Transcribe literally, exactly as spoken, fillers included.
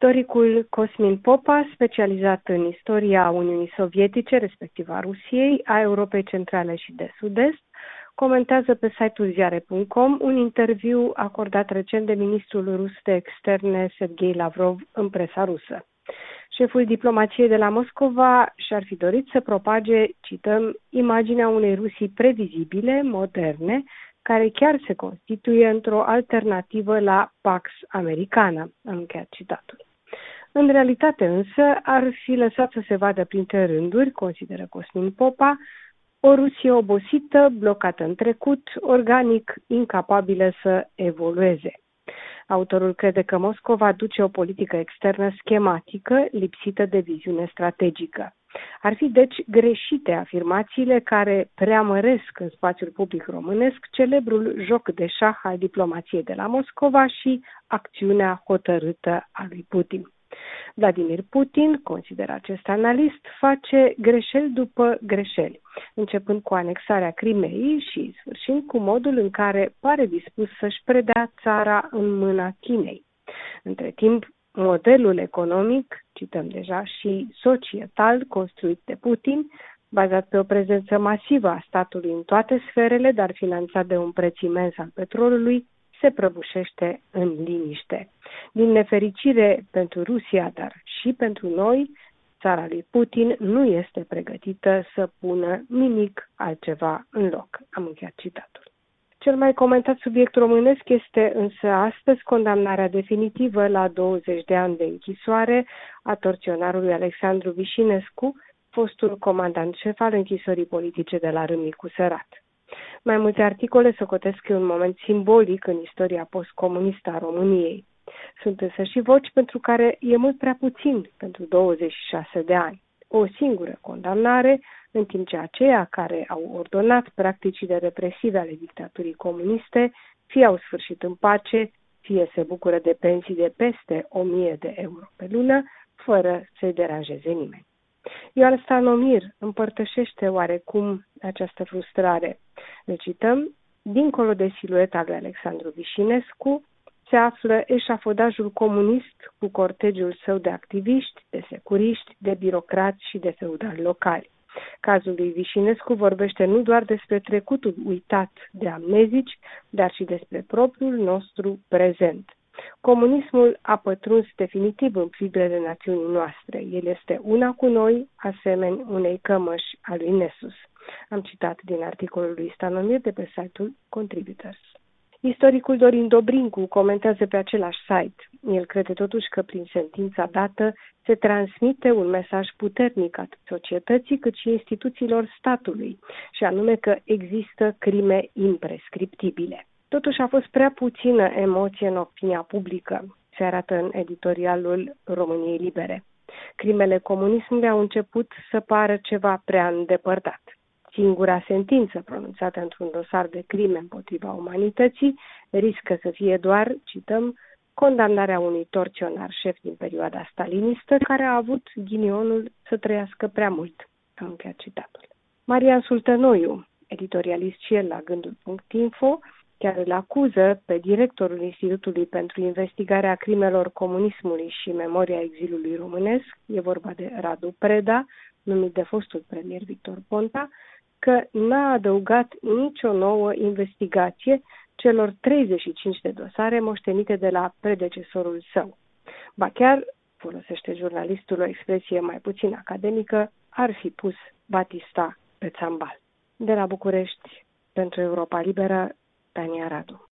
Istoricul Cosmin Popa, specializat în istoria Uniunii Sovietice, respectiv a Rusiei, a Europei Centrale și de Sud-Est, comentează pe site-ul ziare punct com un interviu acordat recent de ministrul rus de externe Sergei Lavrov în presa rusă. Șeful diplomației de la Moscova și-ar fi dorit să propage, cităm, imaginea unei Rusii previzibile, moderne, care chiar se constituie într-o alternativă la Pax Americana, am încheiat citatul. În realitate însă ar fi lăsat să se vadă printre rânduri, consideră Cosmin Popa, o Rusie obosită, blocată în trecut, organic incapabilă să evolueze. Autorul crede că Moscova duce o politică externă schematică, lipsită de viziune strategică. Ar fi deci greșite afirmațiile care preamăresc în spațiul public românesc celebrul joc de șah al diplomației de la Moscova și acțiunea hotărâtă a lui Putin. Vladimir Putin, consideră acest analist, face greșeli după greșeli, începând cu anexarea Crimeei și sfârșind cu modul în care pare dispus să-și predea țara în mâna Chinei. Între timp, modelul economic, cităm deja, și societal construit de Putin, bazat pe o prezență masivă a statului în toate sferele, dar finanțat de un preț imens al petrolului, se prăbușește în liniște. Din nefericire pentru Rusia, dar și pentru noi, țara lui Putin nu este pregătită să pună nimic altceva în loc. Am încheiat citatul. Cel mai comentat subiect românesc este însă astăzi condamnarea definitivă la douăzeci de ani de închisoare a torționarului Alexandru Vișinescu, fostul comandant șef al închisorii politice de la Râmnicu Sărat. Mai multe articole socotesc că e un moment simbolic în istoria postcomunistă a României. Sunt însă și voci pentru care e mult prea puțin pentru douăzeci și șase de ani. O singură condamnare, în timp ce aceia care au ordonat practicile represive ale dictaturii comuniste fie au sfârșit în pace, fie se bucură de pensii de peste o mie de euro pe lună, fără să-i deranjeze nimeni. Ioan Stanomir împărtășește oarecum această frustrare. Ne cităm, dincolo de silueta lui Alexandru Vișinescu, se află eșafodajul comunist cu cortegiul său de activiști, de securiști, de birocrați și de feudali locali. Cazul lui Vișinescu vorbește nu doar despre trecutul uitat de amnezici, dar și despre propriul nostru prezent. Comunismul a pătruns definitiv în fibrele națiunii noastre. El este una cu noi, asemeni unei cămăși a lui Nessus. Am citat din articolul lui Stanomir de pe site-ul Contributors. Istoricul Dorin Dobrincu comentează pe același site. El crede totuși că prin sentința dată se transmite un mesaj puternic atât societății cât și instituțiilor statului, și anume că există crime imprescriptibile. Totuși a fost prea puțină emoție în opinia publică, se arată în editorialul României Libere. Crimele comunismului au început să pară ceva prea îndepărtat. Singura sentință pronunțată într-un dosar de crime împotriva umanității riscă să fie doar, cităm, condamnarea unui torționar șef din perioada stalinistă care a avut ghinionul să trăiască prea mult. Am încheiat citatul. Marian Sultănoiu, editorialist și el la gândul punct info, chiar îl acuză pe directorul Institutului pentru Investigarea Crimelor Comunismului și Memoria Exilului Românesc, e vorba de Radu Preda, numit de fostul premier Victor Ponta, că n-a adăugat nicio nouă investigație celor treizeci și cinci de dosare moștenite de la predecesorul său. Ba chiar, folosește jurnalistul o expresie mai puțin academică, ar fi pus Batista pe țambal. De la București, pentru Europa Liberă, Tania Radu.